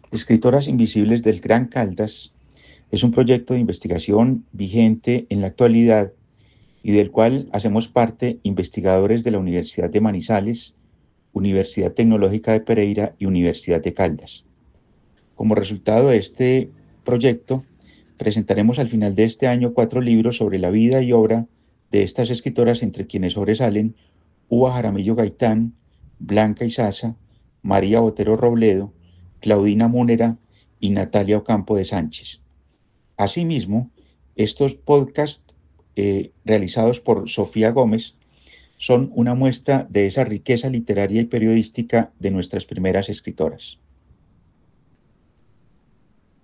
Escritoras Invisibles del Gran Caldas es un proyecto de investigación vigente en la actualidad y del cual hacemos parte investigadores de la Universidad de Manizales, Universidad Tecnológica de Pereira y Universidad de Caldas. Como resultado de este proyecto, presentaremos al final de este año 4 libros sobre la vida y obra de estas escritoras, entre quienes sobresalen Uva Jaramillo Gaitán, Blanca Izaza, María Botero Robledo, Claudina Múnera y Natalia Ocampo de Sánchez. Asimismo, estos podcasts realizados por Sofía Gómez son una muestra de esa riqueza literaria y periodística de nuestras primeras escritoras.